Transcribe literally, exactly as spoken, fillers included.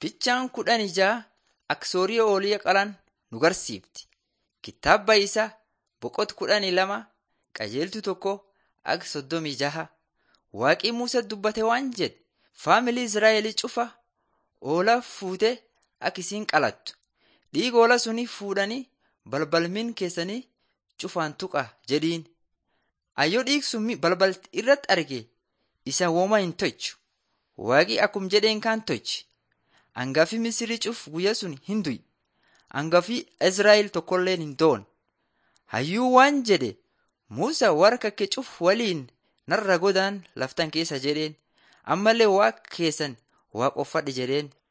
Fichaan kudhan ijaa Aksoorii Oolii qalan nu garsiifti. Kitaaba isaa boqot kudhanii lama qajeeltu tokko akka soddomii jaha. Waaqii Musaa dubbate waan jedhe faamilii Israa'elii cufa hoolaa fuutee akka isiin qalattu. Dhiiga hoolaa suni fuudhanii balbalmin keessanii cufaan tuqa jedhiin. Ayyoo dhiigi sun balbal irratti arge isa wooma hin tolchu. Waaqi akkum jedheen kaan tolche. Hangafi Misirii cuf guyyaa sun hin du'i. Hangafi Israa'el tokkolleen hin doone. Hayyuu waan jedhe Musaa warra kakkee cuf waliin narra godaan laftan keessa jedheen ammallee waaqa keessan waaqeffadhu jedheen.